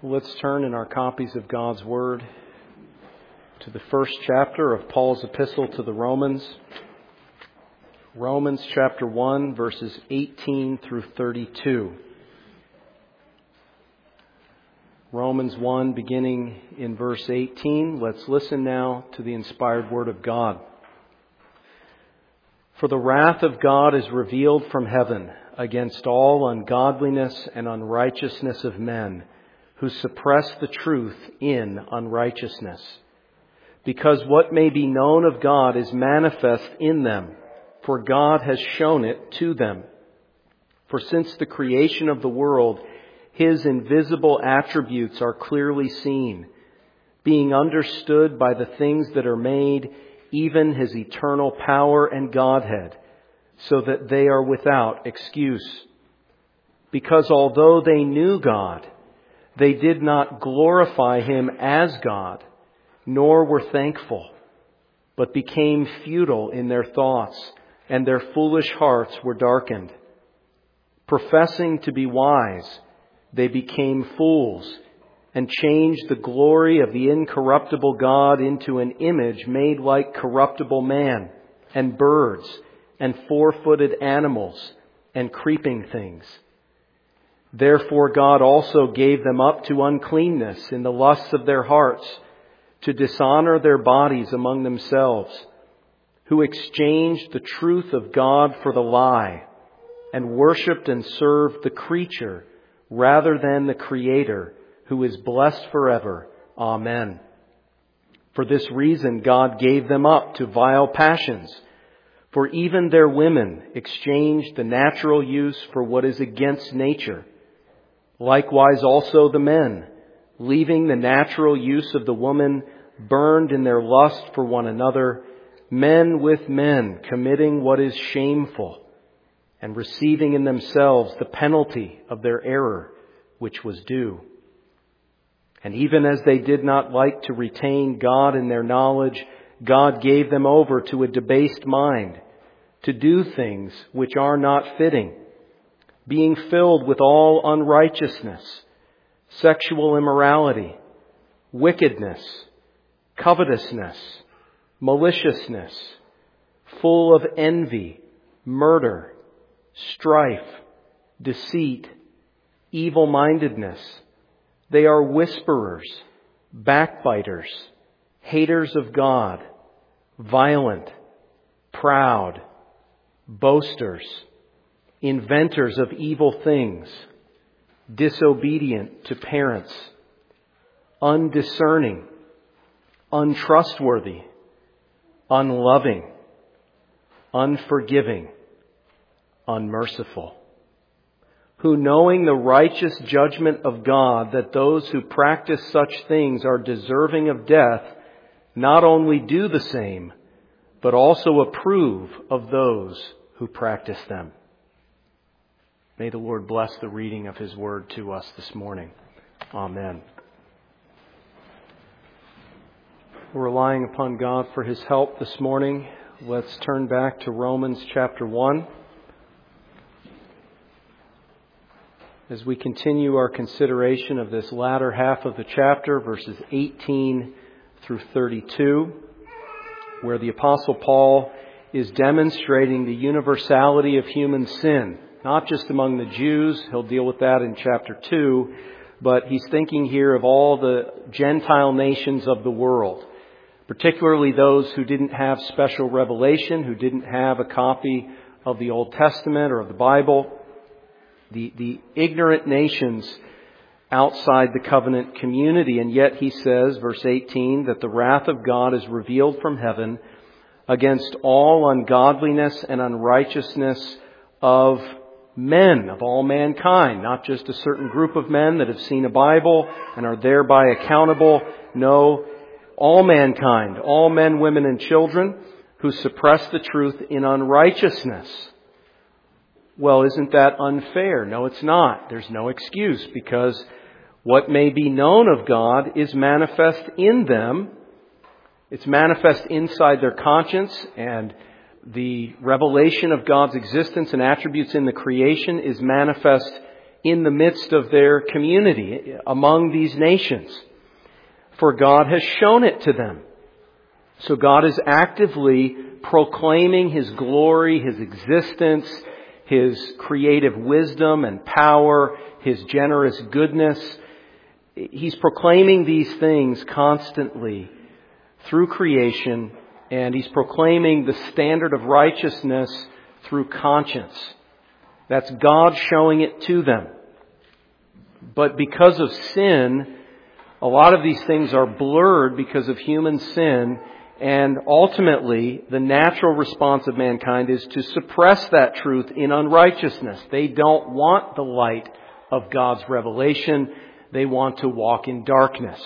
Let's turn in our copies of God's Word to the first chapter of Paul's epistle to the Romans. Romans chapter 1, verses 18 through 32. Romans 1, beginning in verse 18. Let's listen now to the inspired Word of God. For the wrath of God is revealed from heaven against all ungodliness and unrighteousness of men, who suppress the truth in unrighteousness. Because what may be known of God is manifest in them, for God has shown it to them. For since the creation of the world, His invisible attributes are clearly seen, being understood by the things that are made, even His eternal power and Godhead, so that they are without excuse. Because although they knew God, they did not glorify Him as God, nor were thankful, but became futile in their thoughts, and their foolish hearts were darkened. Professing to be wise, they became fools, and changed the glory of the incorruptible God into an image made like corruptible man, and birds, and four-footed animals, and creeping things. Therefore God also gave them up to uncleanness in the lusts of their hearts, to dishonor their bodies among themselves, who exchanged the truth of God for the lie, and worshipped and served the creature rather than the Creator, who is blessed forever. Amen. For this reason God gave them up to vile passions. For even their women exchanged the natural use for what is against nature. Likewise also the men, leaving the natural use of the woman, burned in their lust for one another, men with men committing what is shameful, and receiving in themselves the penalty of their error, which was due. And even as they did not like to retain God in their knowledge, God gave them over to a debased mind, to do things which are not fitting, being filled with all unrighteousness, sexual immorality, wickedness, covetousness, maliciousness, full of envy, murder, strife, deceit, evil-mindedness. They are whisperers, backbiters, haters of God, violent, proud, boasters, inventors of evil things, disobedient to parents, undiscerning, untrustworthy, unloving, unforgiving, unmerciful, who knowing the righteous judgment of God, that those who practice such things are deserving of death, not only do the same, but also approve of those who practice them. May the Lord bless the reading of His Word to us this morning. Amen. We're relying upon God for His help this morning. Let's turn back to Romans chapter 1. As we continue our consideration of this latter half of the chapter, verses 18 through 32, where the Apostle Paul is demonstrating the universality of human sin, not just among the Jews. He'll deal with that in chapter 2, but he's thinking here of all the Gentile nations of the world, particularly those who didn't have special revelation, who didn't have a copy of the Old Testament or of the Bible. The ignorant nations outside the covenant community. And yet he says, verse 18, that the wrath of God is revealed from heaven against all ungodliness and unrighteousness of men, of all mankind, not just a certain group of men that have seen a Bible and are thereby accountable. No, all mankind, all men, women, and children who suppress the truth in unrighteousness. Well, isn't that unfair? No, it's not. There's no excuse, because what may be known of God is manifest in them. It's manifest inside their conscience, and the revelation of God's existence and attributes in the creation is manifest in the midst of their community among these nations. For God has shown it to them. So God is actively proclaiming His glory, His existence, His creative wisdom and power, His generous goodness. He's proclaiming these things constantly through creation, and He's proclaiming the standard of righteousness through conscience. That's God showing it to them. But because of sin, a lot of these things are blurred because of human sin, and ultimately the natural response of mankind is to suppress that truth in unrighteousness. They don't want the light of God's revelation. They want to walk in darkness.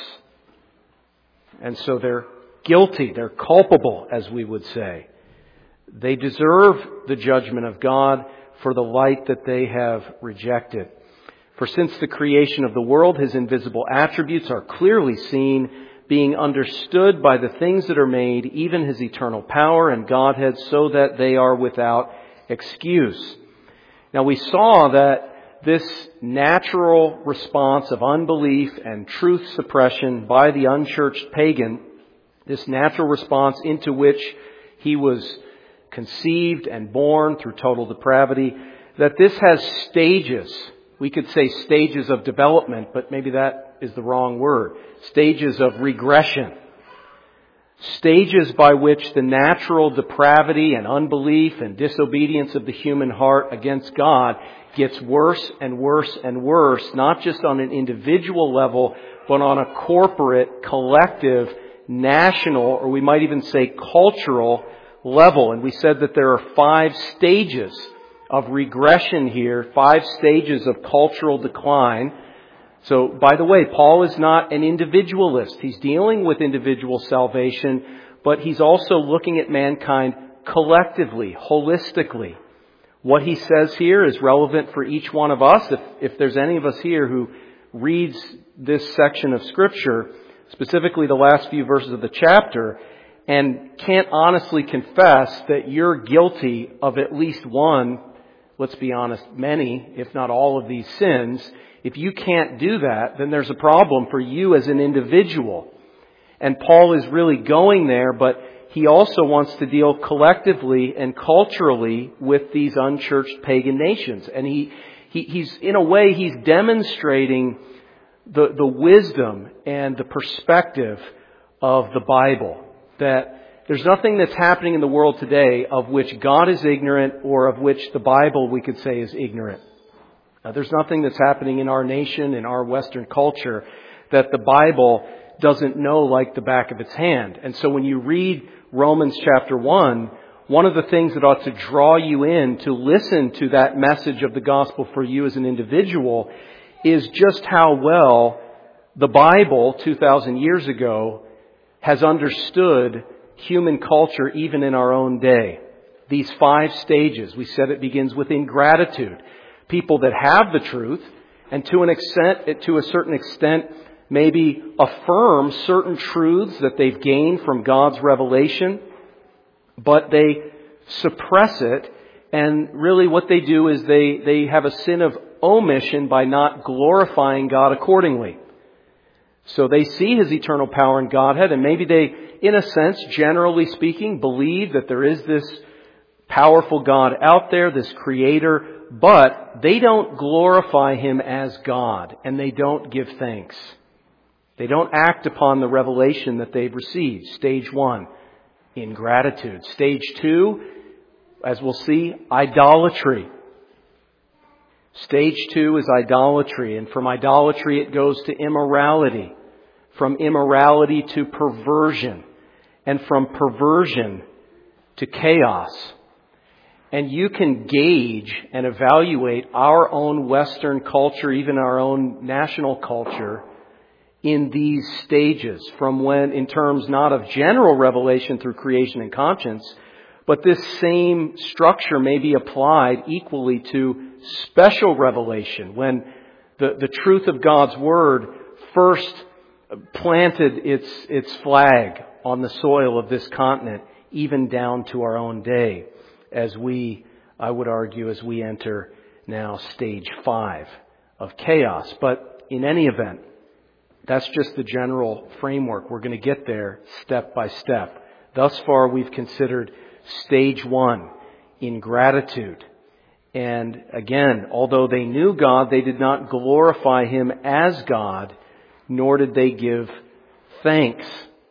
And so they're guilty, they're culpable, as we would say. They deserve the judgment of God for the light that they have rejected. For since the creation of the world, His invisible attributes are clearly seen, being understood by the things that are made, even His eternal power and Godhead, so that they are without excuse. Now we saw that this natural response of unbelief and truth suppression by the unchurched pagan, this natural response into which he was conceived and born through total depravity, that this has stages. We could say stages of development, but maybe that is the wrong word. Stages of regression. Stages by which the natural depravity and unbelief and disobedience of the human heart against God gets worse and worse and worse, not just on an individual level, but on a corporate, collective, national, or we might even say cultural level. And we said that there are 5 stages of regression here, 5 stages of cultural decline. So, by the way, Paul is not an individualist. He's dealing with individual salvation, but he's also looking at mankind collectively, holistically. What he says here is relevant for each one of us. If there's any of us here who reads this section of Scripture, specifically the last few verses of the chapter, and can't honestly confess that you're guilty of at least one, let's be honest, many, if not all of these sins, if you can't do that, then there's a problem for you as an individual. And Paul is really going there, but he also wants to deal collectively and culturally with these unchurched pagan nations. And he's in a way, he's demonstrating the wisdom and the perspective of the Bible. That there's nothing that's happening in the world today of which God is ignorant or of which the Bible, we could say, is ignorant. There's nothing that's happening in our nation, in our Western culture, that the Bible doesn't know like the back of its hand. And so when you read Romans chapter 1, one of the things that ought to draw you in to listen to that message of the gospel for you as an individual is just how well the Bible 2,000 years ago has understood human culture even in our own day. These 5 stages, we said it begins with ingratitude. People that have the truth and to a certain extent, maybe affirm certain truths that they've gained from God's revelation, but they suppress it, and really what they do is they have a sin of omission by not glorifying God accordingly. So they see His eternal power and Godhead, and maybe they, in a sense, generally speaking, believe that there is this powerful God out there, this Creator, but they don't glorify Him as God, and they don't give thanks. They don't act upon the revelation that they've received. Stage 1, ingratitude. Stage 2, as we'll see, idolatry. Stage 2 is idolatry, and from idolatry it goes to immorality. From immorality to perversion, and from perversion to chaos. And you can gauge and evaluate our own Western culture, even our own national culture, in these stages. From when, in terms not of general revelation through creation and conscience, but this same structure may be applied equally to special revelation. When the truth of God's Word first planted its flag on the soil of this continent, even down to our own day. As I would argue, as we enter now stage 5 of chaos. But in any event, that's just the general framework. We're going to get there step by step. Thus far, we've considered stage 1, ingratitude. And again, although they knew God, they did not glorify Him as God, nor did they give thanks.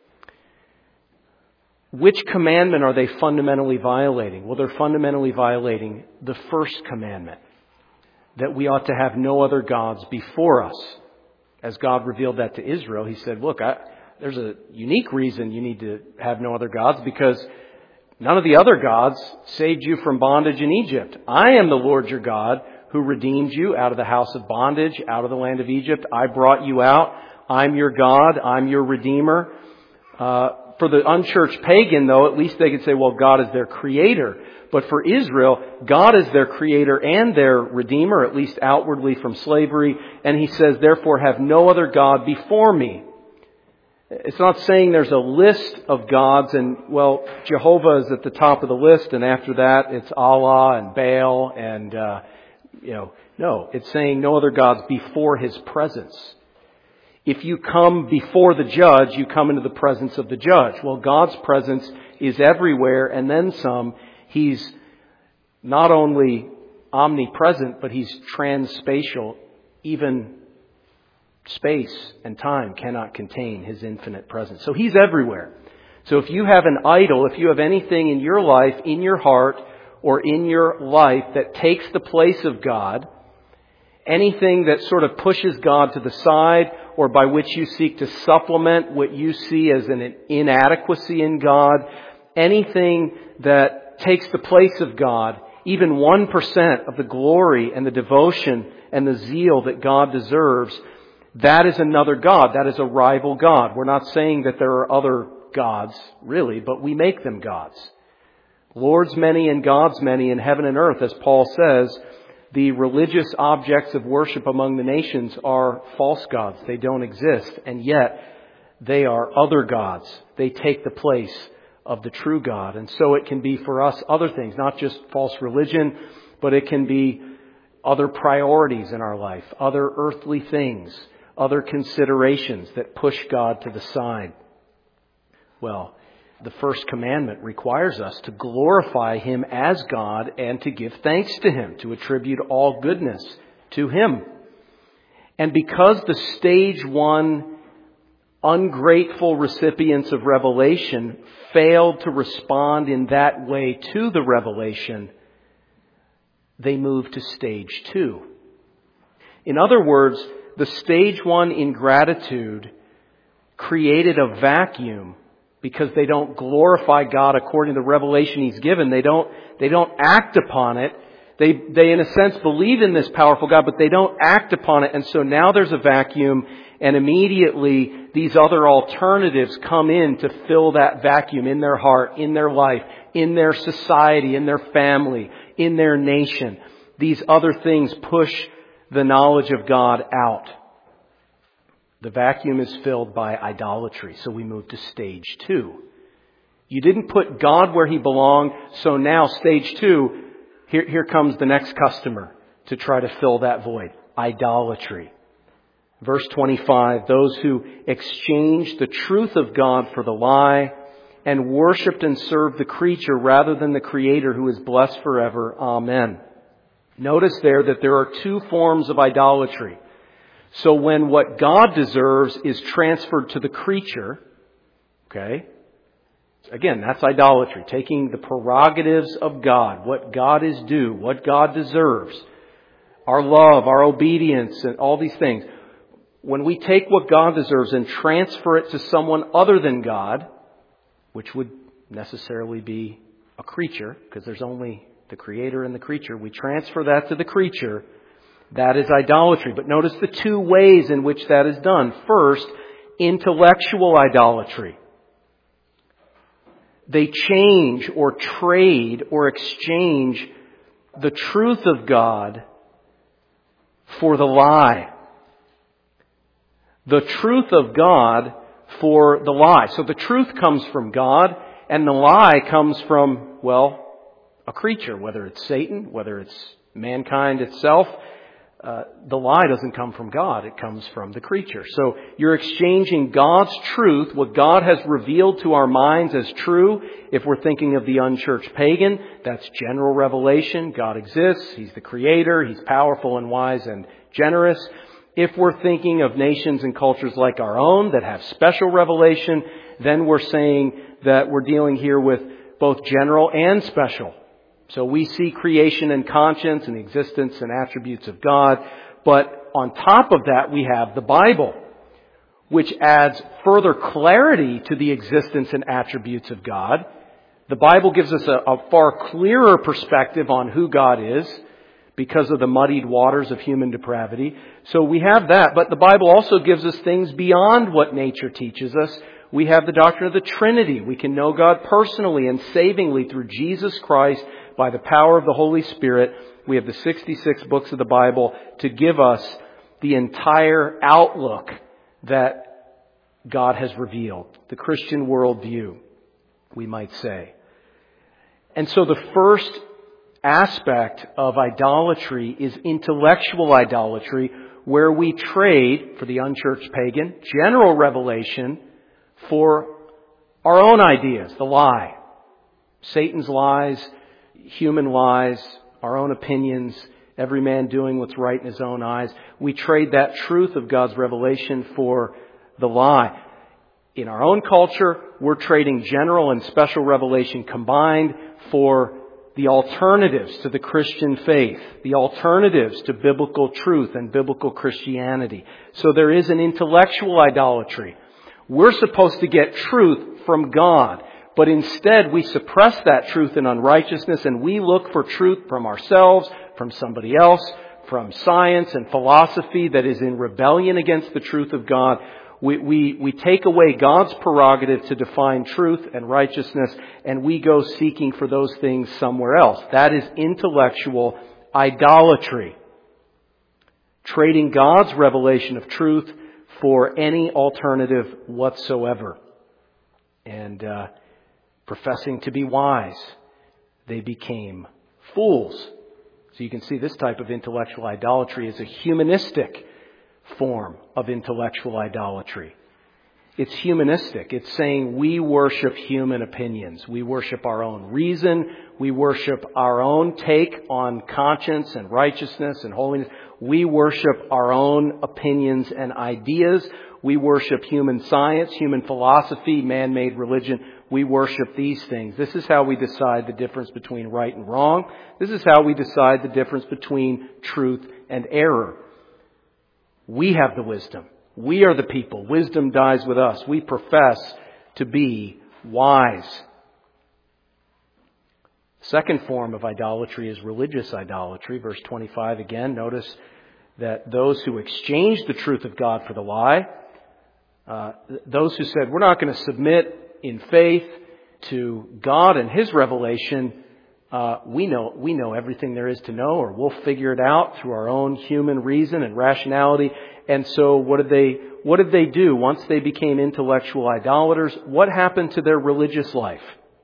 Which commandment are they fundamentally violating? Well, they're fundamentally violating the first commandment, that we ought to have no other gods before us. As God revealed that to Israel, He said, look, there's a unique reason you need to have no other gods, because none of the other gods saved you from bondage in Egypt. I am the Lord your God who redeemed you out of the house of bondage, out of the land of Egypt. I brought you out. I'm your God. I'm your Redeemer. For the unchurched pagan, though, at least they could say, well, God is their creator. But for Israel, God is their creator and their Redeemer, at least outwardly from slavery. And He says, therefore, have no other God before me. It's not saying there's a list of gods and, well, Jehovah is at the top of the list, and after that it's Allah and Baal and, no. It's saying no other gods before His presence. If you come before the judge, you come into the presence of the judge. Well, God's presence is everywhere and then some. He's not only omnipresent, but He's transspatial. Even space and time cannot contain His infinite presence. So He's everywhere. So if you have an idol, if you have anything in your life, in your heart, or in your life that takes the place of God, anything that sort of pushes God to the side, or by which you seek to supplement what you see as an inadequacy in God, anything that takes the place of God, even 1% of the glory and the devotion and the zeal that God deserves, that is another God. That is a rival God. We're not saying that there are other gods, really, but we make them gods. Lords many and gods many in heaven and earth, as Paul says. The religious objects of worship among the nations are false gods. They don't exist, and yet they are other gods. They take the place of the true God. And so it can be for us other things, not just false religion, but it can be other priorities in our life, other earthly things, other considerations that push God to the side. Well, the first commandment requires us to glorify Him as God and to give thanks to Him, to attribute all goodness to Him. And because the stage 1 ungrateful recipients of revelation failed to respond in that way to the revelation, they moved to stage 2. In other words, the stage 1 ingratitude created a vacuum because they don't glorify God according to the revelation He's given. They don't act upon it. They in a sense believe in this powerful God, but they don't act upon it. And so now there's a vacuum, and immediately these other alternatives come in to fill that vacuum in their heart, in their life, in their society, in their family, in their nation. These other things push the knowledge of God out. The vacuum is filled by idolatry, so we move to stage 2. You didn't put God where He belonged, so now stage 2, here comes the next customer to try to fill that void. Idolatry. Verse 25, those who exchanged the truth of God for the lie and worshipped and served the creature rather than the Creator who is blessed forever. Amen. Notice there that there are 2 forms of idolatry. So when what God deserves is transferred to the creature, okay, again, that's idolatry. Taking the prerogatives of God, what God is due, what God deserves, our love, our obedience, and all these things. When we take what God deserves and transfer it to someone other than God, which would necessarily be a creature, because there's only the Creator and the creature, we transfer that to the creature. That is idolatry. But notice the 2 ways in which that is done. First, intellectual idolatry. They change or trade or exchange the truth of God for the lie. The truth of God for the lie. So the truth comes from God and the lie comes from, well, a creature, whether it's Satan, whether it's mankind itself. the lie doesn't come from God. It comes from the creature. So you're exchanging God's truth, what God has revealed to our minds as true. If we're thinking of the unchurched pagan, that's general revelation. God exists. He's the creator. He's powerful and wise and generous. If we're thinking of nations and cultures like our own that have special revelation, then we're saying that we're dealing here with both general and special. So we see creation and conscience and existence and attributes of God. But on top of that, we have the Bible, which adds further clarity to the existence and attributes of God. The Bible gives us a far clearer perspective on who God is because of the muddied waters of human depravity. So we have that. But the Bible also gives us things beyond what nature teaches us. We have the doctrine of the Trinity. We can know God personally and savingly through Jesus Christ by the power of the Holy Spirit. We have the 66 books of the Bible to give us the entire outlook that God has revealed. The Christian worldview, we might say. And so the first aspect of idolatry is intellectual idolatry, where we trade, for the unchurched pagan, general revelation for our own ideas, the lie. Satan's lies, human lies, our own opinions, every man doing what's right in his own eyes. We trade that truth of God's revelation for the lie. In our own culture, we're trading general and special revelation combined for the alternatives to the Christian faith, the alternatives to biblical truth and biblical Christianity. So there is an intellectual idolatry. We're supposed to get truth from God, but instead we suppress that truth in unrighteousness and we look for truth from ourselves, from somebody else, from science and philosophy that is in rebellion against the truth of God. We take away God's prerogative to define truth and righteousness, and we go seeking for those things somewhere else. That is intellectual idolatry. Trading God's revelation of truth for any alternative whatsoever. And professing to be wise, they became fools. So you can see this type of intellectual idolatry is a humanistic form of intellectual idolatry. It's humanistic. It's saying we worship human opinions. We worship our own reason. We worship our own take on conscience and righteousness and holiness. We worship our own opinions and ideas. We worship human science, human philosophy, man-made religion. We worship these things. This is how we decide the difference between right and wrong. This is how we decide the difference between truth and error. We have the wisdom. We are the people. Wisdom dies with us. We profess to be wise. Second form of idolatry is religious idolatry. Verse 25 again. Notice that those who exchanged the truth of God for the lie, those who said, we're not going to submit in faith to God and His revelation, we know everything there is to know, or we'll figure it out through our own human reason and rationality. And so what did they do once they became intellectual idolaters? What happened to their religious life?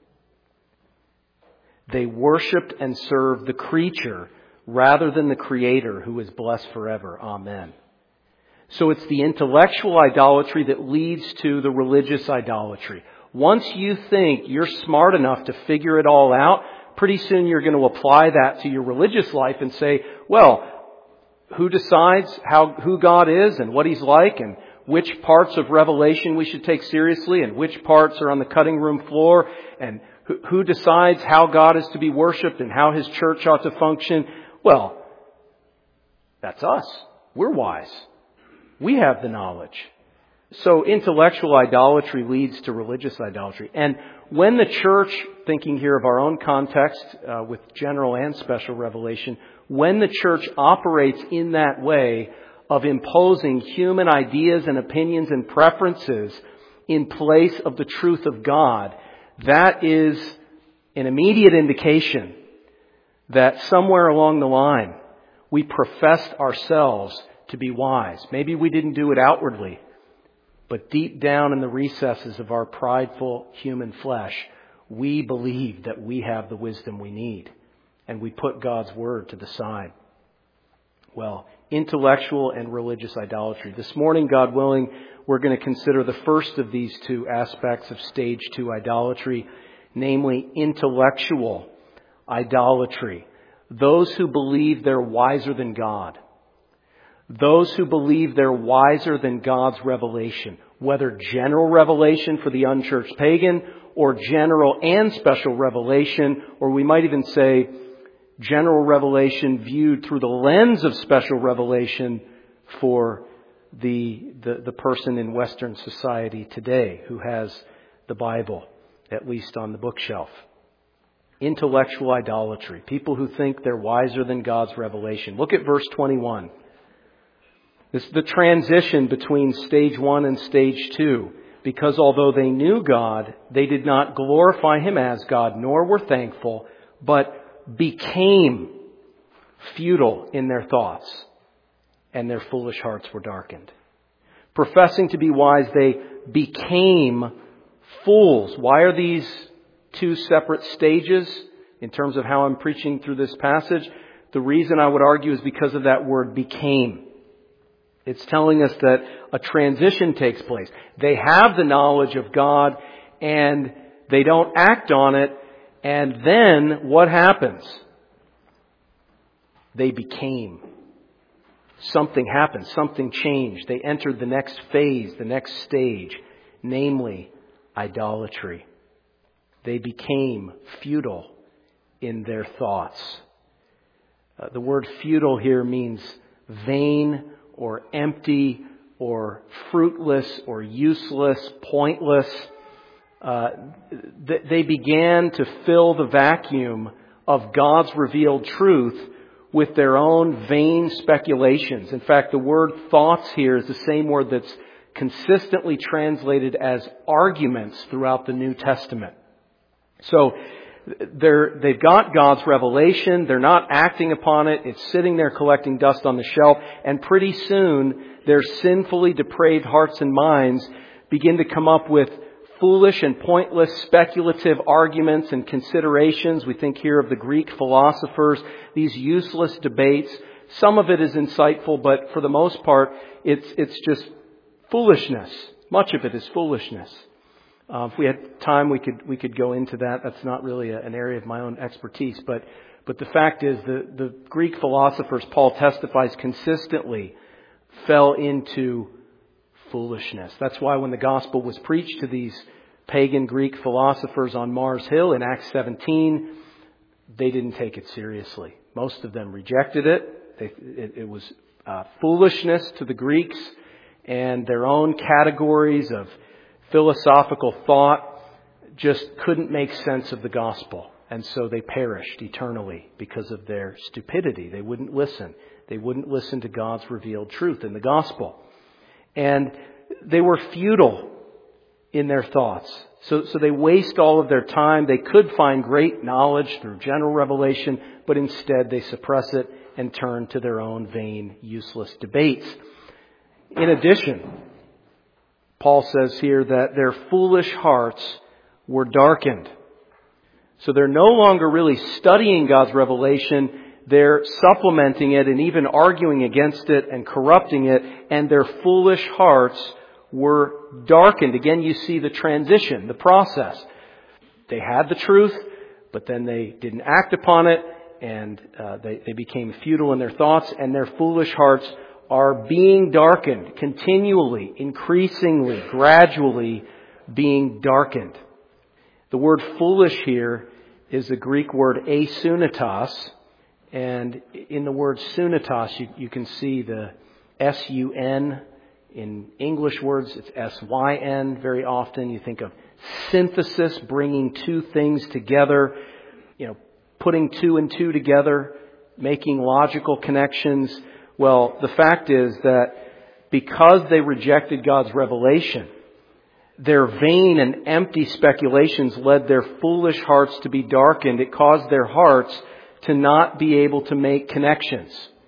They worshipped and served the creature rather than the Creator, who is blessed forever. Amen. So it's the intellectual idolatry that leads to the religious idolatry. Once you think you're smart enough to figure it all out, pretty soon you're going to apply that to your religious life and say, well, who decides who God is and what He's like, and which parts of Revelation we should take seriously and which parts are on the cutting room floor, and who decides how God is to be worshipped and how His church ought to function? Well, that's us. We're wise. We have the knowledge. So intellectual idolatry leads to religious idolatry. And when the church, thinking here of our own context with general and special revelation, when the church operates in that way of imposing human ideas and opinions and preferences in place of the truth of God, that is an immediate indication that somewhere along the line we professed ourselves to be wise. Maybe we didn't do it outwardly, but deep down in the recesses of our prideful human flesh, we believe that we have the wisdom we need, and we put God's word to the side. Well, intellectual and religious idolatry. This morning, God willing, we're going to consider the first of these two aspects of stage 2 idolatry, namely intellectual idolatry. Those who believe they're wiser than God. Those who believe they're wiser than God's revelation, whether general revelation for the unchurched pagan or general and special revelation, or we might even say general revelation viewed through the lens of special revelation for the person in Western society today who has the Bible, at least on the bookshelf. Intellectual idolatry. People who think they're wiser than God's revelation. Look at verse 21. This is the transition between stage 1 and stage 2. Because although they knew God, they did not glorify Him as God, nor were thankful, but became futile in their thoughts, and their foolish hearts were darkened. Professing to be wise, they became fools. Why are these two separate stages in terms of how I'm preaching through this passage? The reason I would argue is because of that word became. It's telling us that a transition takes place. They have the knowledge of God and they don't act on it. And then what happens? They became. Something happened. Something changed. They entered the next phase, the next stage, namely idolatry. They became futile in their thoughts. The word futile here means vain or empty or fruitless or useless, pointless. They began to fill the vacuum of God's revealed truth with their own vain speculations. In fact, the word thoughts here is the same word that's consistently translated as arguments throughout the New Testament. So they've got God's revelation. They're not acting upon it. It's sitting there collecting dust on the shelf. And pretty soon, their sinfully depraved hearts and minds begin to come up with foolish and pointless speculative arguments and considerations. We think here of the Greek philosophers, these useless debates. Some of it is insightful, but for the most part, it's just foolishness. Much of it is foolishness. If we had time, we could go into that. That's not really an area of my own expertise, but the fact is the Greek philosophers, Paul testifies consistently, fell into foolishness. That's why when the gospel was preached to these pagan Greek philosophers on Mars Hill in Acts 17, they didn't take it seriously. Most of them rejected it. It was foolishness to the Greeks, and their own categories of philosophical thought just couldn't make sense of the gospel. And so they perished eternally because of their stupidity. They wouldn't listen. They wouldn't listen to God's revealed truth in the gospel. And they were futile in their thoughts. So they waste all of their time. They could find great knowledge through general revelation, but instead they suppress it and turn to their own vain, useless debates. In addition, Paul says here that their foolish hearts were darkened. So they're no longer really studying God's revelation. They're supplementing it and even arguing against it and corrupting it. And their foolish hearts were darkened. Again, you see the transition, the process. They had the truth, but then they didn't act upon it. And they became futile in their thoughts. And their foolish hearts are being darkened continually, increasingly, gradually being darkened. The word foolish here is the Greek word asunitas. And in the word sunitas, you can see the S-U-N. In English words, it's S-Y-N. Very often you think of synthesis, bringing two things together, putting two and two together, making logical connections. Well, the fact is that because they rejected God's revelation, their vain and empty speculations led their foolish hearts to be darkened. It caused their hearts to not be able to make connections.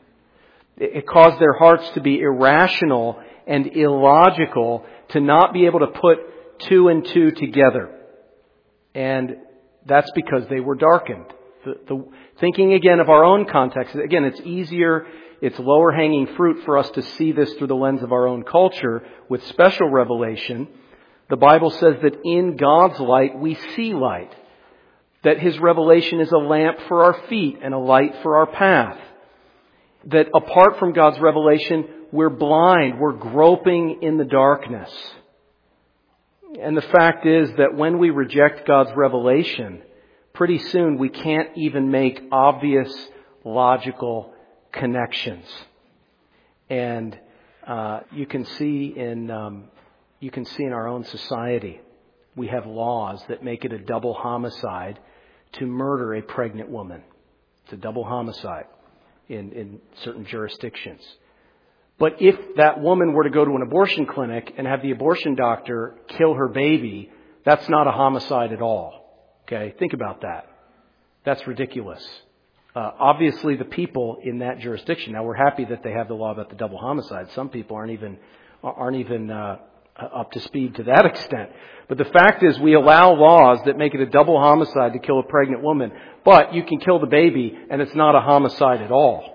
It caused their hearts to be irrational and illogical, to not be able to put two and two together. And that's because they were darkened. Thinking again of our own context. Again, it's easier, it's lower hanging fruit for us to see this through the lens of our own culture with special revelation. The Bible says that in God's light we see light. That His revelation is a lamp for our feet and a light for our path. That apart from God's revelation, we're blind, we're groping in the darkness. And the fact is that when we reject God's revelation, pretty soon we can't even make obvious, logical connections. And you can see in our own society, we have laws that make it a double homicide to murder a pregnant woman. It's a double homicide in certain jurisdictions. But if that woman were to go to an abortion clinic and have the abortion doctor kill her baby, that's not a homicide at all. Okay? Think about that. That's ridiculous. Obviously, the people in that jurisdiction, now we're happy that they have the law about the double homicide. Some people aren't even up to speed to that extent. But the fact is we allow laws that make it a double homicide to kill a pregnant woman, but you can kill the baby and it's not a homicide at all.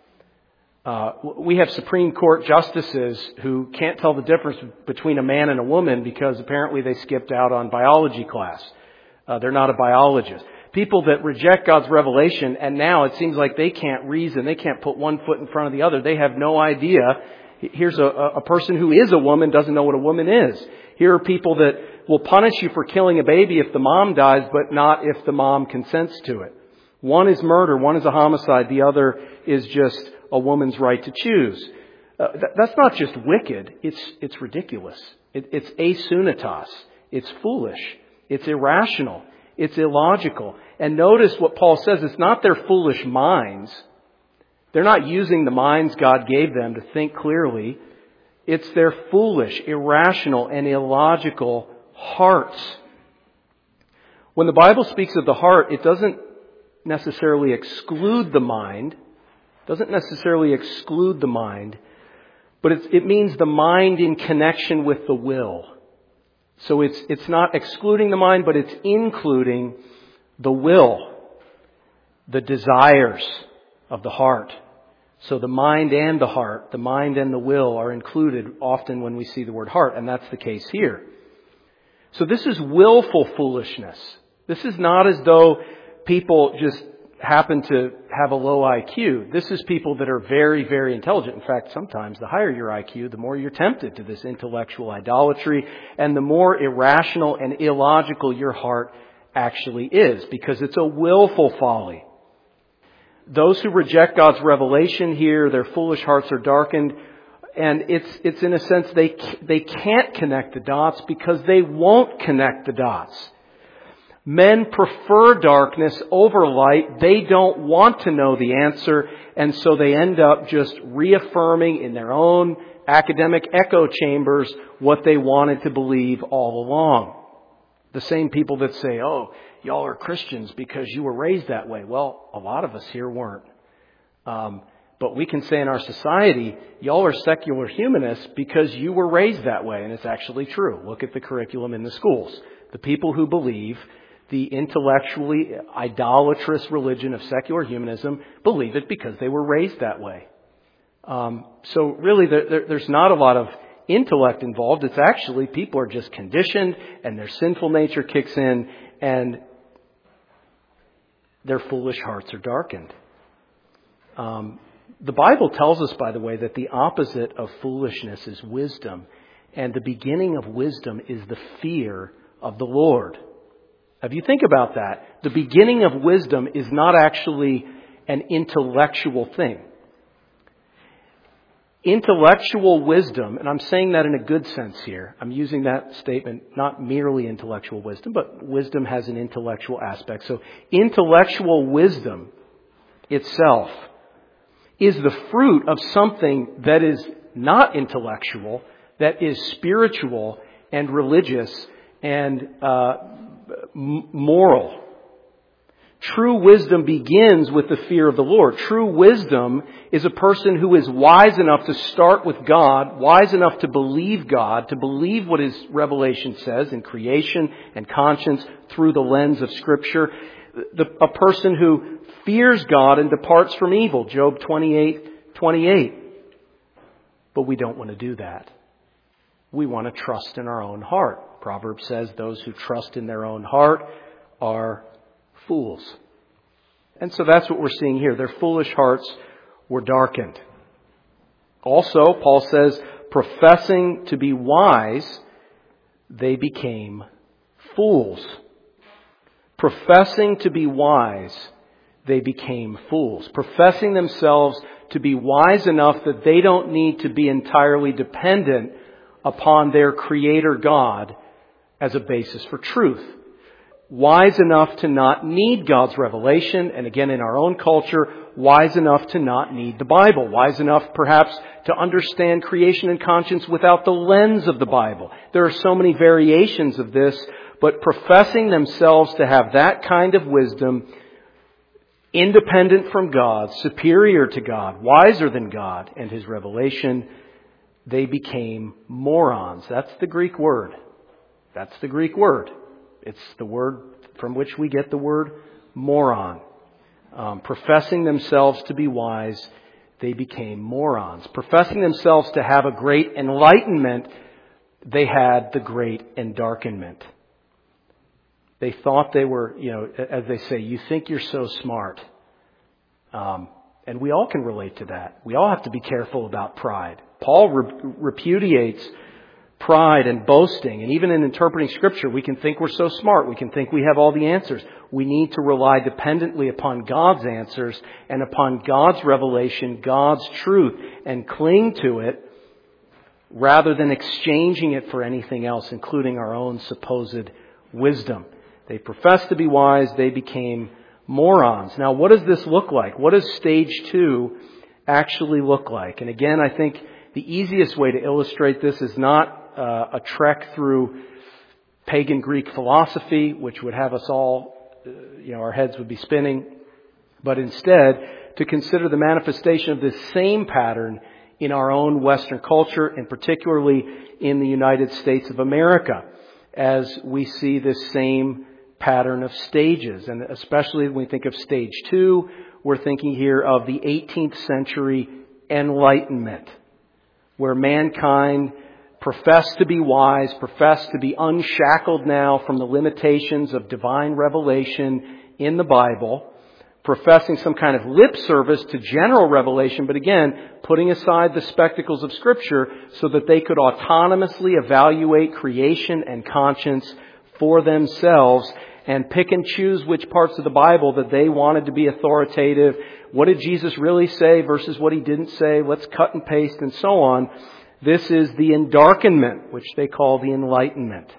We have Supreme Court justices who can't tell the difference between a man and a woman because apparently they skipped out on biology class. They're not a biologist. People that reject God's revelation, and now it seems like they can't reason, they can't put one foot in front of the other. They have no idea. Here's a person who is a woman, doesn't know what a woman is. Here are people that will punish you for killing a baby if the mom dies, but not if the mom consents to it. One is murder, one is a homicide, the other is just a woman's right to choose. That's not just wicked, it's ridiculous. It's asunitas. It's foolish. It's irrational. It's illogical. And notice what Paul says, it's not their foolish minds. They're not using the minds God gave them to think clearly. It's their foolish, irrational, and illogical hearts. When the Bible speaks of the heart, it doesn't necessarily exclude the mind. But it means the mind in connection with the will. So it's not excluding the mind, but it's including the will, the desires of the heart. So the mind and the heart, the mind and the will are included often when we see the word heart, and that's the case here. So this is willful foolishness. This is not as though people just happen to have a low IQ. This is people that are very, very intelligent. In fact, sometimes the higher your IQ, the more you're tempted to this intellectual idolatry, and the more irrational and illogical your heart actually is, because it's a willful folly. Those who reject God's revelation here, their foolish hearts are darkened, and it's in a sense they can't connect the dots because they won't connect the dots. Men prefer darkness over light. They don't want to know the answer, and so they end up just reaffirming in their own academic echo chambers what they wanted to believe all along. The same people that say, oh, y'all are Christians because you were raised that way. Well, a lot of us here weren't. But we can say in our society, y'all are secular humanists because you were raised that way, and it's actually true. Look at the curriculum in the schools. The people who believe the intellectually idolatrous religion of secular humanism believe it because they were raised that way. So really, there's not a lot of intellect involved. It's actually people are just conditioned and their sinful nature kicks in and their foolish hearts are darkened. The Bible tells us, by the way, that the opposite of foolishness is wisdom. And the beginning of wisdom is the fear of the Lord. If you think about that, the beginning of wisdom is not actually an intellectual thing. Intellectual wisdom, and I'm saying that in a good sense here. I'm using that statement, not merely intellectual wisdom, but wisdom has an intellectual aspect. So intellectual wisdom itself is the fruit of something that is not intellectual, that is spiritual and religious and moral. True wisdom begins with the fear of the Lord. True wisdom is a person who is wise enough to start with God, wise enough to believe God, to believe what His revelation says in creation and conscience through the lens of Scripture. a person who fears God and departs from evil, Job 28:28. But we don't want to do that. We want to trust in our own heart. Proverbs says those who trust in their own heart are fools. And so that's what we're seeing here. Their foolish hearts were darkened. Also, Paul says, professing to be wise, they became fools. Professing to be wise, they became fools. Professing themselves to be wise enough that they don't need to be entirely dependent upon their Creator God as a basis for truth. Wise enough to not need God's revelation, and again in our own culture, wise enough to not need the Bible. Wise enough perhaps to understand creation and conscience without the lens of the Bible. There are so many variations of this, but professing themselves to have that kind of wisdom, independent from God, superior to God, wiser than God and His revelation, they became morons. That's the Greek word. That's the Greek word. It's the word from which we get the word moron. Professing themselves to be wise, they became morons. Professing themselves to have a great enlightenment, they had the great endarkenment. They thought they were, as they say, you think you're so smart. And we all can relate to that. We all have to be careful about pride. Paul repudiates pride and boasting. And even in interpreting Scripture, we can think we're so smart. We can think we have all the answers. We need to rely dependently upon God's answers and upon God's revelation, God's truth, and cling to it rather than exchanging it for anything else, including our own supposed wisdom. They professed to be wise. They became morons. Now, what does this look like? What does stage 2 actually look like? And again, I think the easiest way to illustrate this is not a trek through pagan Greek philosophy, which would have us all, our heads would be spinning, but instead to consider the manifestation of this same pattern in our own Western culture, and particularly in the United States of America, as we see this same pattern of stages. And especially when we think of stage 2, we're thinking here of the 18th century Enlightenment, where mankind professed to be wise, professed to be unshackled now from the limitations of divine revelation in the Bible, professing some kind of lip service to general revelation, but again, putting aside the spectacles of Scripture so that they could autonomously evaluate creation and conscience for themselves and pick and choose which parts of the Bible that they wanted to be authoritative. What did Jesus really say versus what He didn't say? Let's cut and paste and so on. This is the endarkenment, which they call the Enlightenment.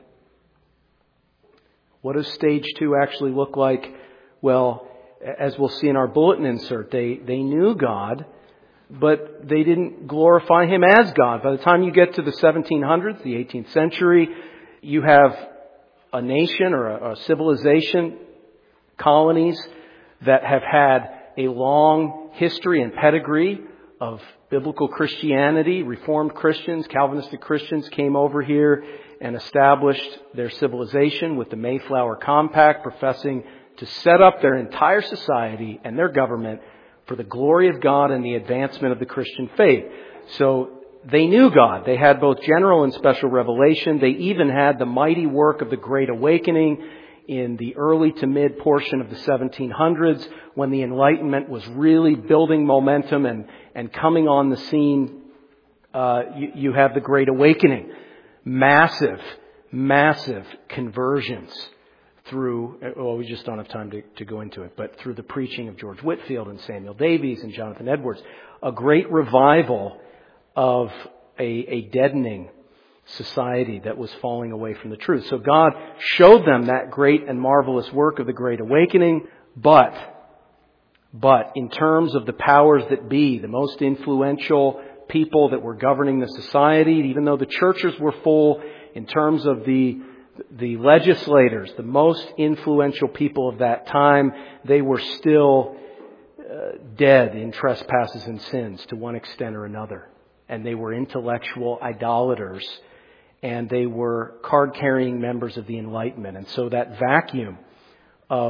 What does stage 2 actually look like? Well, as we'll see in our bulletin insert, they knew God, but they didn't glorify Him as God. By the time you get to the 1700s, the 18th century, you have a nation or a civilization, colonies that have had a long history and pedigree of biblical Christianity. Reformed Christians, Calvinistic Christians came over here and established their civilization with the Mayflower Compact, professing to set up their entire society and their government for the glory of God and the advancement of the Christian faith. So they knew God. They had both general and special revelation. They even had the mighty work of the Great Awakening in the early to mid portion of the 1700s, when the Enlightenment was really building momentum and coming on the scene. You have the Great Awakening. Massive conversions through, we just don't have time to go into it, but through the preaching of George Whitefield and Samuel Davies and Jonathan Edwards. A great revival of a deadening society that was falling away from the truth. So God showed them that great and marvelous work of the Great Awakening, but in terms of the powers that be, the most influential people that were governing the society, even though the churches were full, in terms of the legislators, the most influential people of that time, they were still dead in trespasses and sins to one extent or another. And they were intellectual idolaters, and they were card-carrying members of the Enlightenment. And so that vacuum of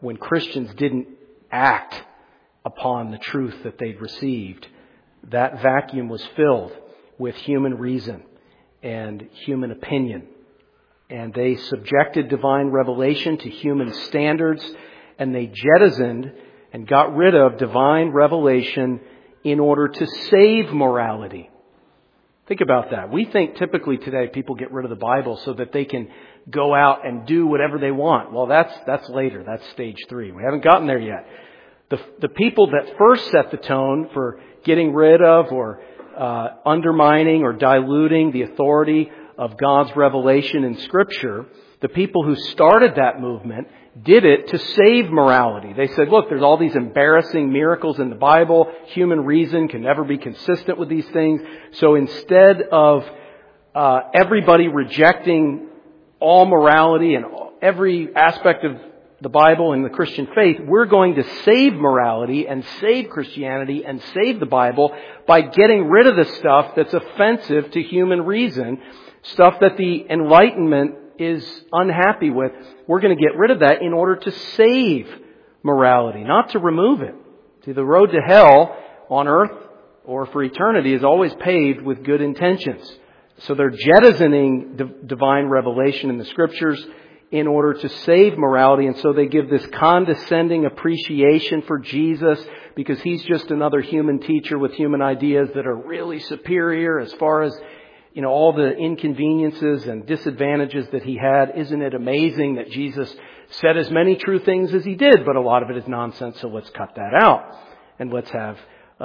when Christians didn't act upon the truth that they'd received, that vacuum was filled with human reason and human opinion. And they subjected divine revelation to human standards, and they jettisoned and got rid of divine revelation in order to save morality. Think about that. We think typically today people get rid of the Bible so that they can go out and do whatever they want. Well, that's later. That's stage 3. We haven't gotten there yet. The people that first set the tone for getting rid of or undermining or diluting the authority of God's revelation in Scripture, the people who started that movement did it to save morality. They said, look, there's all these embarrassing miracles in the Bible. Human reason can never be consistent with these things. So instead of everybody rejecting all morality and every aspect of the Bible and the Christian faith, we're going to save morality and save Christianity and save the Bible by getting rid of the stuff that's offensive to human reason, stuff that the Enlightenment is unhappy with. We're going to get rid of that in order to save morality, not to remove it. See, the road to hell on earth or for eternity is always paved with good intentions. So they're jettisoning divine revelation in the Scriptures in order to save morality. And so they give this condescending appreciation for Jesus because He's just another human teacher with human ideas that are really superior as far as, all the inconveniences and disadvantages that He had. Isn't it amazing that Jesus said as many true things as He did, but a lot of it is nonsense, so let's cut that out. And let's have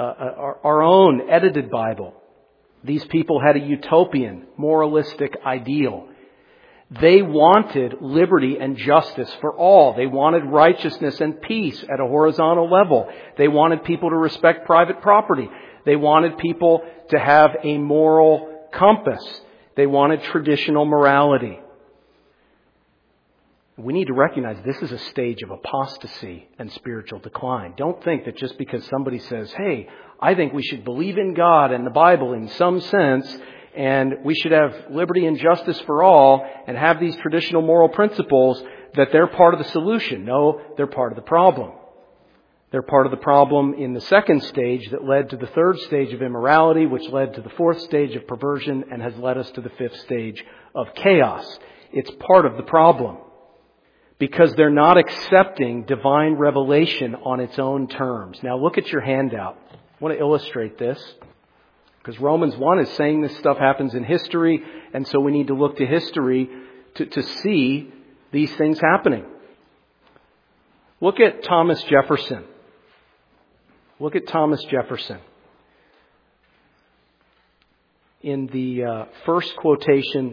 our own edited Bible. These people had a utopian, moralistic ideal. They wanted liberty and justice for all. They wanted righteousness and peace at a horizontal level. They wanted people to respect private property. They wanted people to have a moral compass. They wanted traditional morality. We need to recognize this is a stage of apostasy and spiritual decline. Don't think that just because somebody says, hey, I think we should believe in God and the Bible in some sense, and we should have liberty and justice for all and have these traditional moral principles, that they're part of the solution. No, they're part of the problem. They're part of the problem in the second stage that led to the third stage of immorality, which led to the fourth stage of perversion and has led us to the fifth stage of chaos. It's part of the problem because they're not accepting divine revelation on its own terms. Now look at your handout. I want to illustrate this because Romans 1 is saying this stuff happens in history, and so we need to look to history to see these things happening. Look at Thomas Jefferson. Look at Thomas Jefferson. In the first quotation,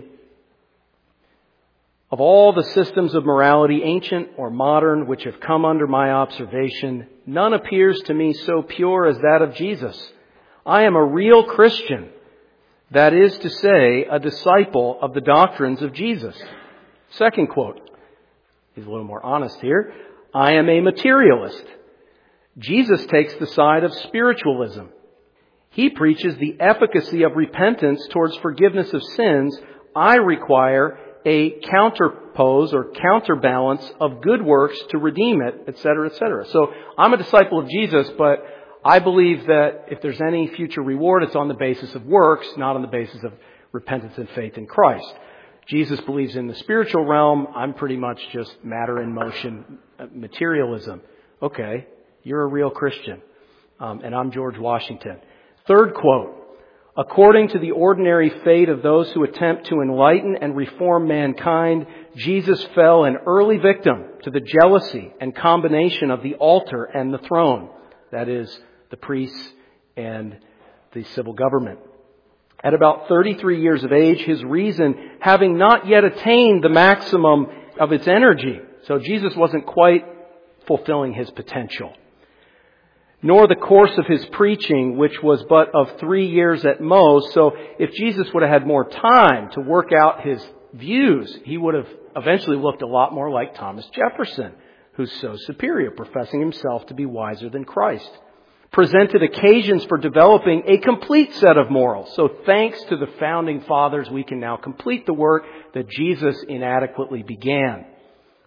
of all the systems of morality, ancient or modern, which have come under my observation, none appears to me so pure as that of Jesus. I am a real Christian, that is to say, a disciple of the doctrines of Jesus. Second quote. He's a little more honest here. I am a materialist. Jesus takes the side of spiritualism. He preaches the efficacy of repentance towards forgiveness of sins. I require a counterpose or counterbalance of good works to redeem it, etc., etc. So I'm a disciple of Jesus, but I believe that if there's any future reward, it's on the basis of works, not on the basis of repentance and faith in Christ. Jesus believes in the spiritual realm. I'm pretty much just matter in motion, materialism. Okay, you're a real Christian. And I'm George Washington. Third quote. According to the ordinary fate of those who attempt to enlighten and reform mankind, Jesus fell an early victim to the jealousy and combination of the altar and the throne. That is, the priests and the civil government. At about 33 years of age, his reason having not yet attained the maximum of its energy. So Jesus wasn't quite fulfilling his potential. Nor the course of his preaching, which was but of 3 years at most. So if Jesus would have had more time to work out his views, he would have eventually looked a lot more like Thomas Jefferson, who's so superior, professing himself to be wiser than Christ. Presented occasions for developing a complete set of morals. So thanks to the founding fathers, we can now complete the work that Jesus inadequately began.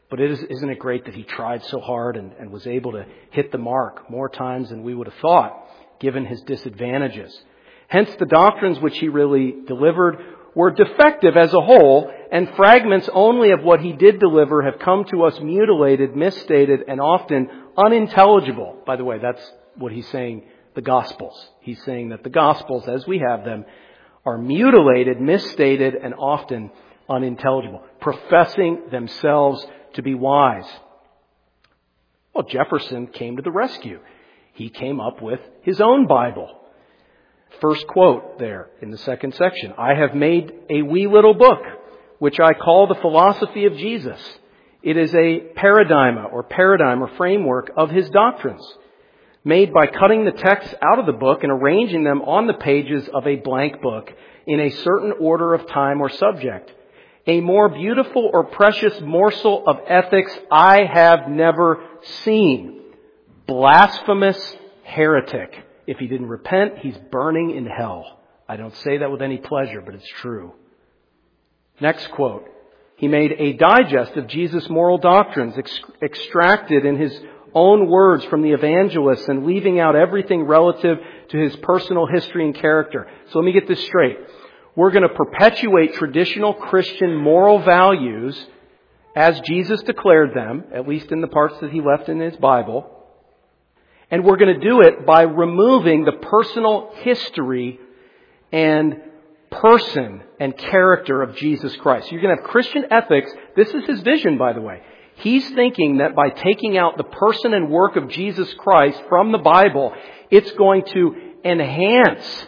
But isn't it great that he tried so hard and was able to hit the mark more times than we would have thought, given his disadvantages? Hence, the doctrines which he really delivered were defective as a whole, and fragments only of what he did deliver have come to us mutilated, misstated, and often unintelligible. By the way, that's what he's saying, the Gospels. He's saying that the Gospels, as we have them, are mutilated, misstated, and often unintelligible, professing themselves to be wise. Well, Jefferson came to the rescue. He came up with his own Bible. First quote there in the second section. I have made a wee little book, which I call the philosophy of Jesus. It is a paradigm or framework of his doctrines, made by cutting the texts out of the book and arranging them on the pages of a blank book in a certain order of time or subject. A more beautiful or precious morsel of ethics I have never seen. Blasphemous heretic. If he didn't repent, he's burning in hell. I don't say that with any pleasure, but it's true. Next quote. He made a digest of Jesus' moral doctrines, extracted in his own words from the evangelists and leaving out everything relative to his personal history and character. So let me get this straight. We're going to perpetuate traditional Christian moral values as Jesus declared them, at least in the parts that he left in his Bible. And we're going to do it by removing the personal history and person and character of Jesus Christ. You're going to have Christian ethics. This is his vision, by the way. He's thinking that by taking out the person and work of Jesus Christ from the Bible, it's going to enhance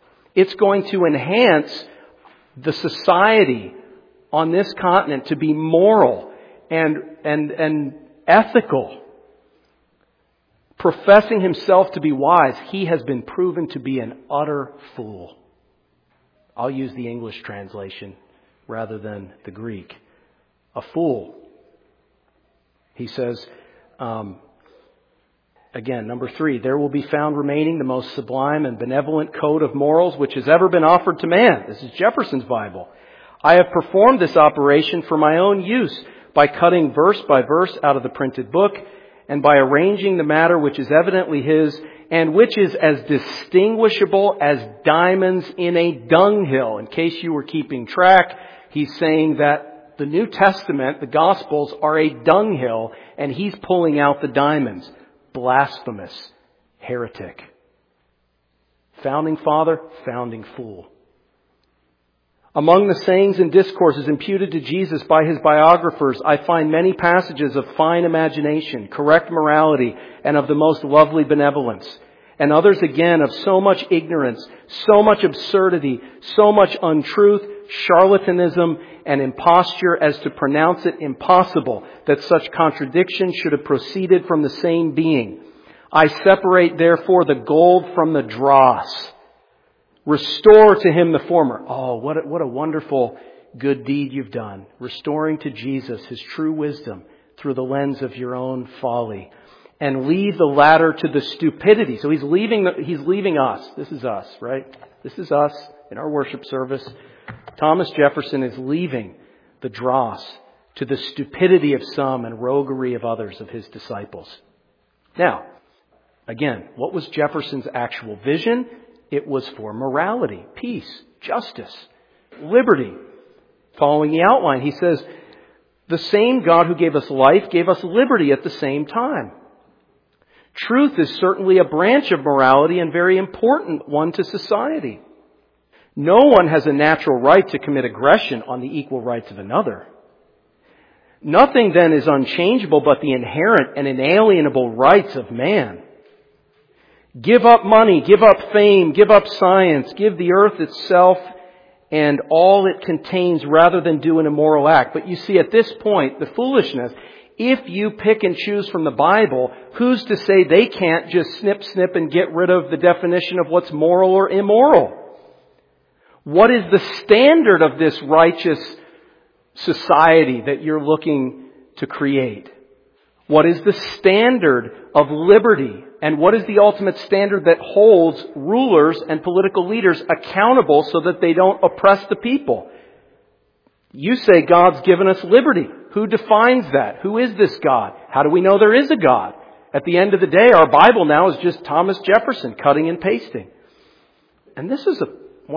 the society on this continent to be moral and ethical. Professing himself to be wise, he has been proven to be an utter fool. I'll use the English translation rather than the Greek. A fool. He says, again, number 3, there will be found remaining the most sublime and benevolent code of morals which has ever been offered to man. This is Jefferson's Bible. I have performed this operation for my own use by cutting verse by verse out of the printed book and by arranging the matter which is evidently his and which is as distinguishable as diamonds in a dunghill. In case you were keeping track, he's saying that the New Testament, the Gospels, are a dunghill and he's pulling out the diamonds. Blasphemous heretic. Founding father, founding fool. Among the sayings and discourses imputed to Jesus by his biographers, I find many passages of fine imagination, correct morality, and of the most lovely benevolence. And others again of so much ignorance, so much absurdity, so much untruth, charlatanism, and imposture as to pronounce it impossible that such contradiction should have proceeded from the same being. I separate therefore the gold from the dross. Restore to him the former. Oh, what a wonderful good deed you've done. Restoring to Jesus his true wisdom through the lens of your own folly. And leave the latter to the stupidity. So he's leaving us. This is us, right? This is us in our worship service. Thomas Jefferson is leaving the dross to the stupidity of some and roguery of others of his disciples. Now, again, what was Jefferson's actual vision? It was for morality, peace, justice, liberty. Following the outline, he says, the same God who gave us life gave us liberty at the same time. Truth is certainly a branch of morality and very important one to society. No one has a natural right to commit aggression on the equal rights of another. Nothing then is unchangeable but the inherent and inalienable rights of man. Give up money, give up fame, give up science, give the earth itself and all it contains rather than do an immoral act. But you see at this point, the foolishness, if you pick and choose from the Bible, who's to say they can't just snip and get rid of the definition of what's moral or immoral? What is the standard of this righteous society that you're looking to create? What is the standard of liberty? And what is the ultimate standard that holds rulers and political leaders accountable so that they don't oppress the people? You say God's given us liberty. Who defines that? Who is this God? How do we know there is a God? At the end of the day, our Bible now is just Thomas Jefferson cutting and pasting. And this is the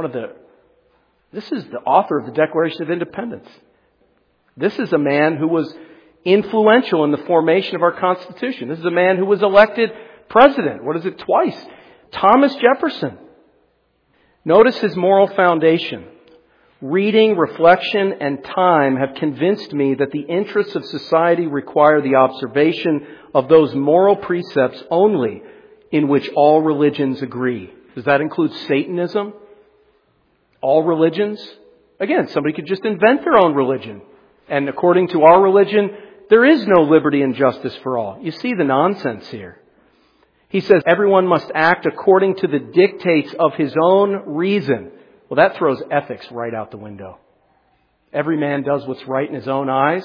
author of the Declaration of Independence. This is a man who was influential in the formation of our Constitution. This is a man who was elected president. Twice? Thomas Jefferson. Notice his moral foundation. Reading, reflection, and time have convinced me that the interests of society require the observation of those moral precepts only in which all religions agree. Does that include Satanism? All religions? Again, somebody could just invent their own religion. And according to our religion, there is no liberty and justice for all. You see the nonsense here. He says everyone must act according to the dictates of his own reason. Well, that throws ethics right out the window. Every man does what's right in his own eyes.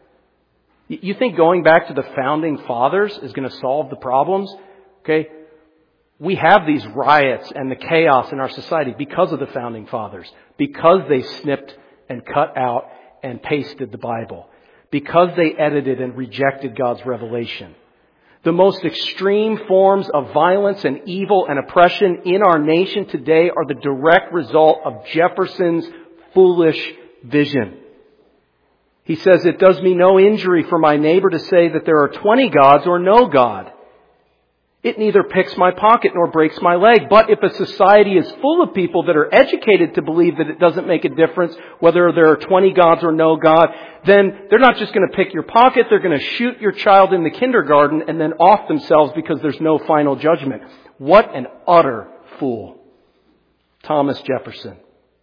You think going back to the founding fathers is going to solve the problems? Okay. We have these riots and the chaos in our society because of the founding fathers. Because they snipped and cut out and pasted the Bible. Because they edited and rejected God's revelation. The most extreme forms of violence and evil and oppression in our nation today are the direct result of Jefferson's foolish vision. He says, it does me no injury for my neighbor to say that there are 20 gods or no God. It neither picks my pocket nor breaks my leg. But if a society is full of people that are educated to believe that it doesn't make a difference whether there are 20 gods or no God, then they're not just going to pick your pocket, they're going to shoot your child in the kindergarten and then off themselves because there's no final judgment. What an utter fool. Thomas Jefferson.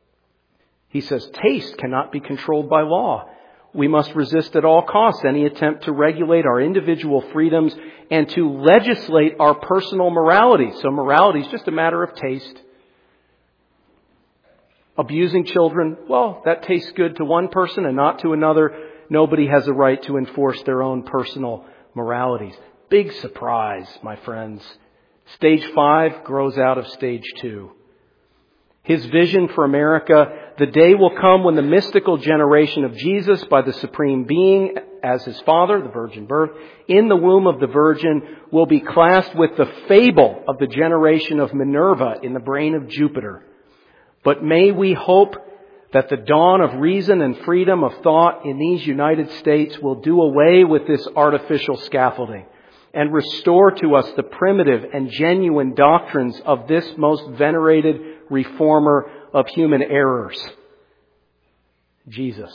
He says, taste cannot be controlled by law. We must resist at all costs any attempt to regulate our individual freedoms and to legislate our personal morality. So morality is just a matter of taste. Abusing children, well, that tastes good to one person and not to another. Nobody has a right to enforce their own personal moralities. Big surprise, my friends. Stage 5 grows out of stage 2. His vision for America, the day will come when the mystical generation of Jesus by the Supreme Being as his father, the virgin birth, in the womb of the Virgin will be classed with the fable of the generation of Minerva in the brain of Jupiter. But may we hope that the dawn of reason and freedom of thought in these United States will do away with this artificial scaffolding and restore to us the primitive and genuine doctrines of this most venerated reformer of human errors, Jesus.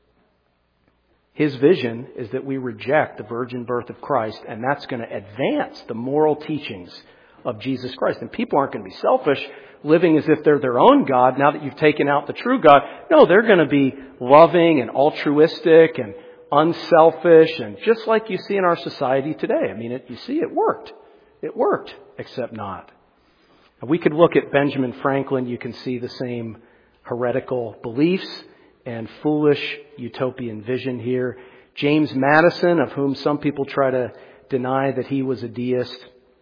His vision is that we reject the virgin birth of Christ, and that's going to advance the moral teachings of Jesus Christ. And people aren't going to be selfish, living as if they're their own God now that you've taken out the true God. No, they're going to be loving and altruistic and unselfish, and just like you see in our society today. I mean, you see it worked. It worked, except not. We could look at Benjamin Franklin. You can see the same heretical beliefs and foolish utopian vision here. James Madison, of whom some people try to deny that he was a deist.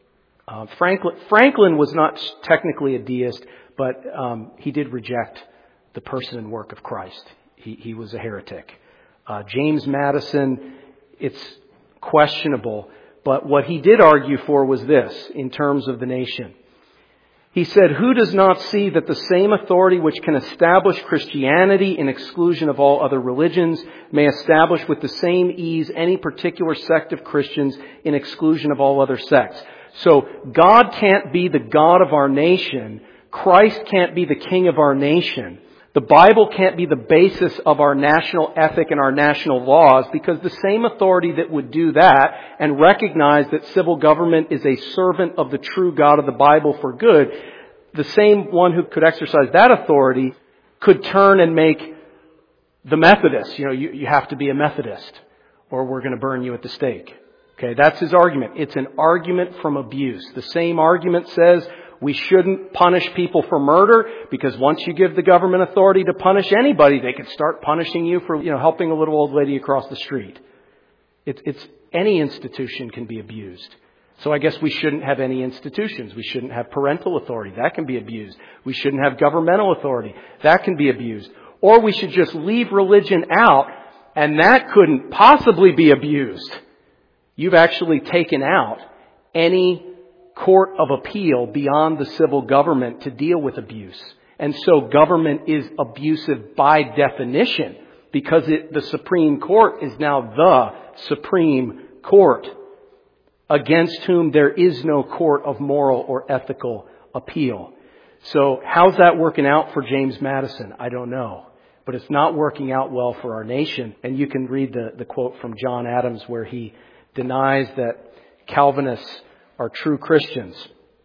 Franklin was not technically a deist, but he did reject the person and work of Christ. He was a heretic. James Madison, it's questionable, but what he did argue for was this in terms of the nation. He said, who does not see that the same authority which can establish Christianity in exclusion of all other religions may establish with the same ease any particular sect of Christians in exclusion of all other sects? So God can't be the God of our nation. Christ can't be the king of our nation. The Bible can't be the basis of our national ethic and our national laws, because the same authority that would do that and recognize that civil government is a servant of the true God of the Bible for good, the same one who could exercise that authority could turn and make the Methodists, you have to be a Methodist or we're going to burn you at the stake. Okay, that's his argument. It's an argument from abuse. The same argument says we shouldn't punish people for murder, because once you give the government authority to punish anybody, they could start punishing you for, helping a little old lady across the street. It's any institution can be abused. So I guess we shouldn't have any institutions. We shouldn't have parental authority. That can be abused. We shouldn't have governmental authority. That can be abused. Or we should just leave religion out And that couldn't possibly be abused. You've actually taken out any court of appeal beyond the civil government to deal with abuse. And so government is abusive by definition because the Supreme Court is now the Supreme Court against whom there is no court of moral or ethical appeal. So how's that working out for James Madison? I don't know. But it's not working out well for our nation. And you can read the quote from John Adams where he denies that Calvinists are true Christians.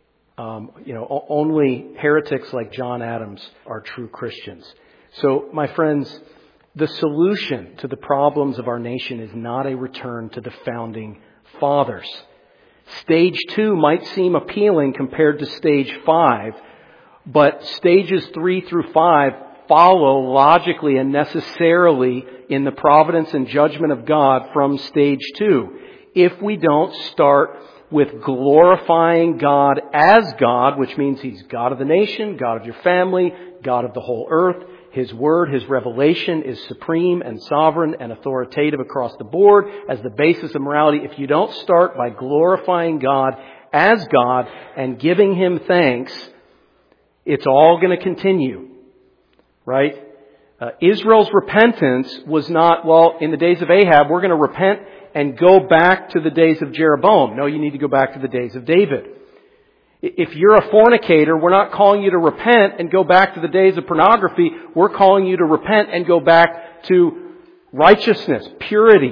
Only heretics like John Adams are true Christians. So, my friends, the solution to the problems of our nation is not a return to the founding fathers. Stage 2 might seem appealing compared to stage 5, but stages 3 through 5 follow logically and necessarily in the providence and judgment of God from stage 2. If we don't start with glorifying God as God, which means He's God of the nation, God of your family, God of the whole earth. His Word, His revelation is supreme and sovereign and authoritative across the board as the basis of morality. If you don't start by glorifying God as God and giving Him thanks, it's all going to continue, right? Israel's repentance was not, in the days of Ahab, we're going to repent and go back to the days of Jeroboam. No, you need to go back to the days of David. If you're a fornicator, we're not calling you to repent and go back to the days of pornography. We're calling you to repent and go back to righteousness, purity.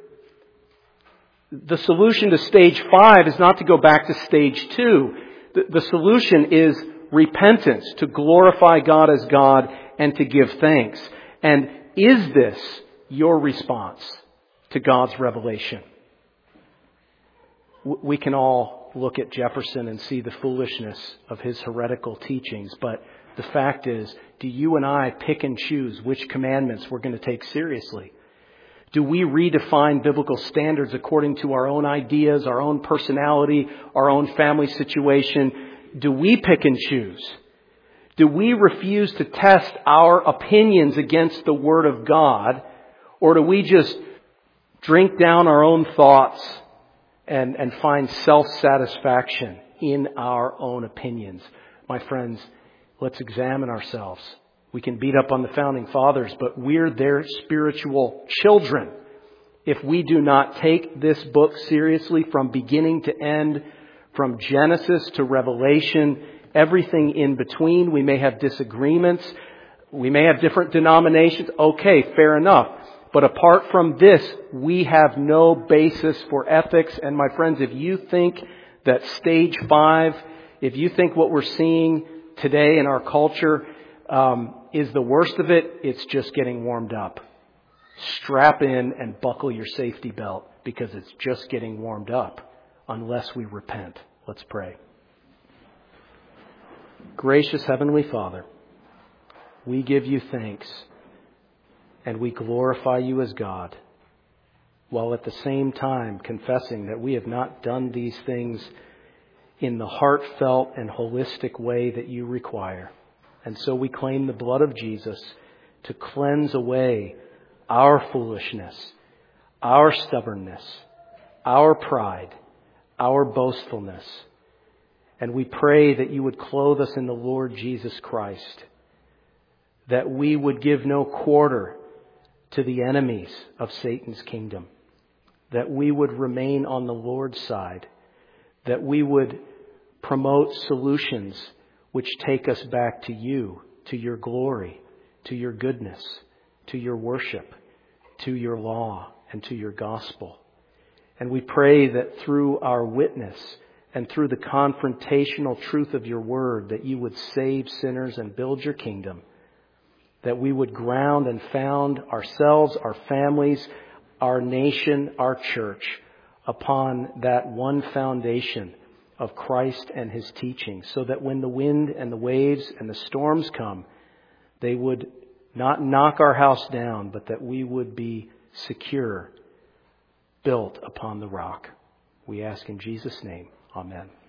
The solution to stage 5 is not to go back to stage 2. The solution is repentance, to glorify God as God and to give thanks. And is this your response to God's revelation? We can all look at Jefferson and see the foolishness of his heretical teachings, but the fact is, do you and I pick and choose which commandments we're going to take seriously? Do we redefine biblical standards according to our own ideas, our own personality, our own family situation? Do we pick and choose? Do we refuse to test our opinions against the Word of God? Or do we just drink down our own thoughts and find self-satisfaction in our own opinions? My friends, let's examine ourselves. We can beat up on the founding fathers, but we're their spiritual children. If we do not take this book seriously from beginning to end, from Genesis to Revelation, everything in between, we may have disagreements. We may have different denominations. Okay, fair enough. But apart from this, we have no basis for ethics. And my friends, if you think that stage 5, if you think what we're seeing today in our culture is the worst of it, it's just getting warmed up. Strap in and buckle your safety belt because it's just getting warmed up unless we repent. Let's pray. Gracious Heavenly Father, we give you thanks and we glorify you as God, while at the same time confessing that we have not done these things in the heartfelt and holistic way that you require. And so we claim the blood of Jesus to cleanse away our foolishness, our stubbornness, our pride, our boastfulness. And we pray that you would clothe us in the Lord Jesus Christ, that we would give no quarter to the enemies of Satan's kingdom, that we would remain on the Lord's side, that we would promote solutions which take us back to you, to your glory, to your goodness, to your worship, to your law, and to your gospel. And we pray that through our witness and through the confrontational truth of your word, that you would save sinners and build your kingdom, that we would ground and found ourselves, our families, our nation, our church upon that one foundation of Christ and His teaching, so that when the wind and the waves and the storms come, they would not knock our house down, but that we would be secure, built upon the rock. We ask in Jesus' name. Amen.